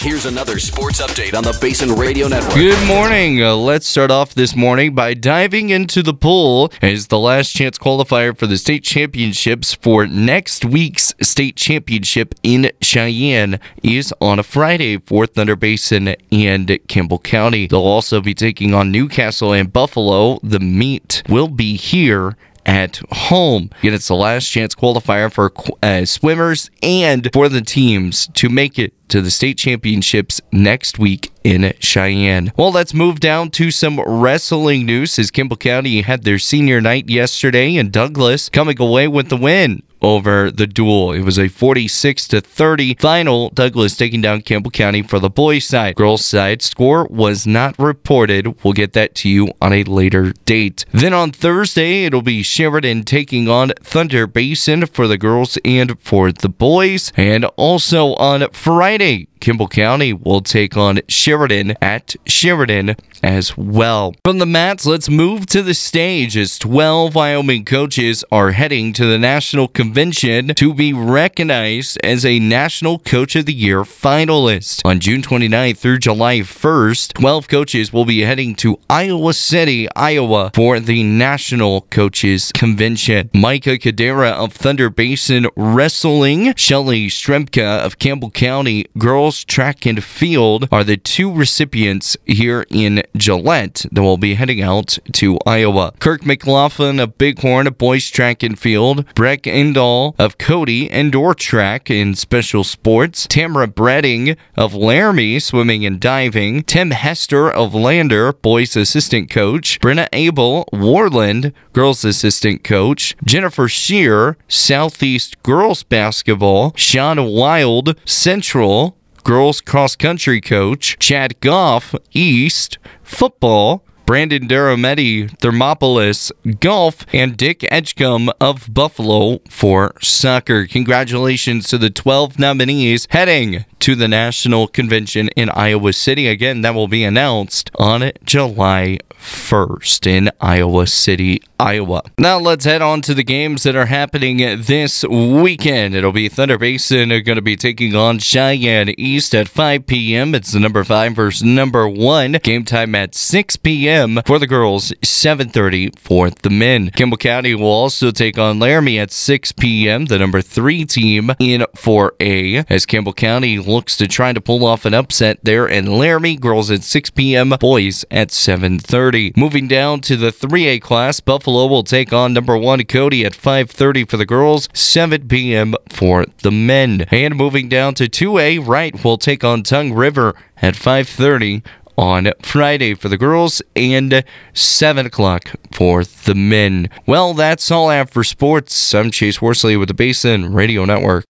Here's another sports update on the Basin Radio Network. Good morning. Let's start off this morning by diving into the pool as the last chance qualifier for the state championships for next week's state championship in Cheyenne is on a Friday for Thunder Basin and Campbell County. They'll also be taking on Newcastle and Buffalo. The meet will be here at home. Again, it's the last chance qualifier for swimmers and for the teams to make it to the state championships next week in Cheyenne. Well, let's move down to some wrestling news as Campbell County had their senior night yesterday and Douglas coming away with the win over the duel. It was a 46-30 final. Douglas taking down Campbell County for the boys' side. Girls' side score was not reported. We'll get that to you on a later date. Then on Thursday, it'll be Sheridan taking on Thunder Basin for the girls and for the boys. And also on Friday, Campbell County will take on Sheridan at Sheridan as well. From the mats, let's move to the stage as 12 Wyoming coaches are heading to the National Convention to be recognized as a National Coach of the Year finalist. On June 29th through July 1st, 12 coaches will be heading to Iowa City, Iowa for the National Coaches Convention. Micah Cadera of Thunder Basin Wrestling, Shelly Stremka of Campbell County Girls Track and Field are the two recipients here in Gillette that will be heading out to Iowa. Kirk McLaughlin of Bighorn Boys Track and Field, Breck Endall of Cody Indoor Track and Special Sports, Tamara Bredding of Laramie Swimming and Diving, Tim Hester of Lander Boys Assistant Coach, Brenna Abel Warland Girls Assistant Coach, Jennifer Shear Southeast Girls Basketball, Sean Wild Central Girls Cross Country Coach, Chad Goff East Football, Brandon Durametti Thermopolis Golf, and Dick Edgecombe of Buffalo for soccer. Congratulations to the 12 nominees heading to the National Convention in Iowa City. Again, that will be announced on July 1st in Iowa City, Iowa. Now let's head on to the games that are happening this weekend. It'll be Thunder Basin going to be taking on Cheyenne East at 5 p.m. It's the number 5 versus number 1. Game time at 6 p.m. for the girls, 7:30 for the men. Campbell County will also take on Laramie at 6 p.m., the number 3 team in 4A, as Campbell County looks to try to pull off an upset there in Laramie. Girls at 6 p.m., boys at 7:30. Moving down to the 3A class, Buffalo will take on number 1 Cody at 5:30 for the girls, 7 p.m. for the men. And moving down to 2A, Wright will take on Tongue River at 5:30 on Friday for the girls and 7 o'clock for the men. Well, that's all I have for sports. I'm Chase Worsley with the Basin Radio Network.